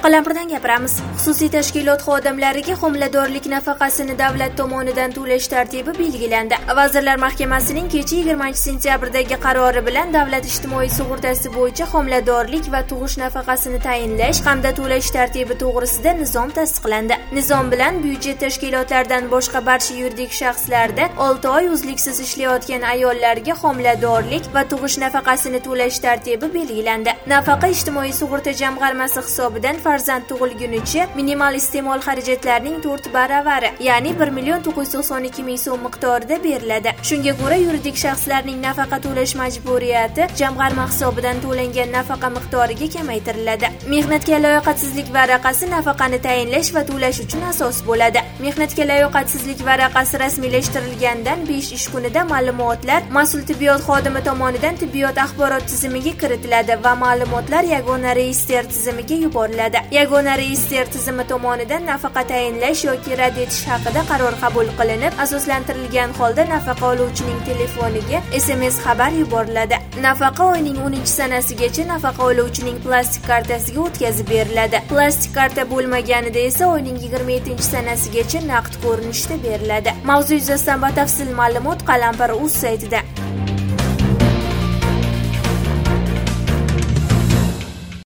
Qalampirdan gapiramiz. Xususiy tashkilot xodimlariga homiladorlik nafaqasini davlat tomonidan to'lash tartibi belgilandi. Vazirlar Mahkamasining kecha 20-sentyabrdagi qarori bilan davlat ijtimoiy sug'urtasi bo'yicha homiladorlik va tug'ish nafaqasini tayinlash hamda to'lash tartibi to'g'risida nizom tasdiqlandi. Nizom bilan byudjet tashkilotlaridan boshqa barcha yuridik shaxslarda 6 oy uzluksiz ishlayotgan ayollarga homiladorlik va tug'ish nafaqasini to'lash tartibi belgilandi. Nafaqa ijtimoiy sug'urta jamg'armasi hisobidan farzand tug'ilgunicha minimal iste'mol xarajatlarining 4 baravari, ya'ni 1,992,000 so'm miqdorida beriladi. Shunga ko'ra, yuridik shaxslarning nafaqa to'lash majburiyati jamg'arma hisobidan to'langan nafaqa miqdoriga kamaytiriladi. Mehnatga layoqatsizlik varaqasi nafaqani tayinlash va to'lash uchun asos bo'ladi. Mehnatga layoqatsizlik varaqasi rasmiylashtirilgandan 5 ish kunida ma'lumotlar mas'ul tibbiyot xodimi tomonidan tibbiyot axborot tizimiga kiritiladi va ma'lumotlar yagona reyestr tizimiga yuboriladi. Yagona reyestr tizimi tomonidan nafaqa tayinlash yoki rad etish haqida qaror qabul qilinib, asoslantirilgan holda nafaqa oluvchining telefoniga SMS xabar yuboriladi. Nafaqa oyning 10-sanasigacha nafaqa oluvchining plastik kartasiga o'tkazib beriladi. Plastik karta bo'lmaganida esa oyning 27-sanasigacha naqd ko'rinishda beriladi. Mavzu yuzasidan batafsil ma'lumot Qalampir.uz saytida.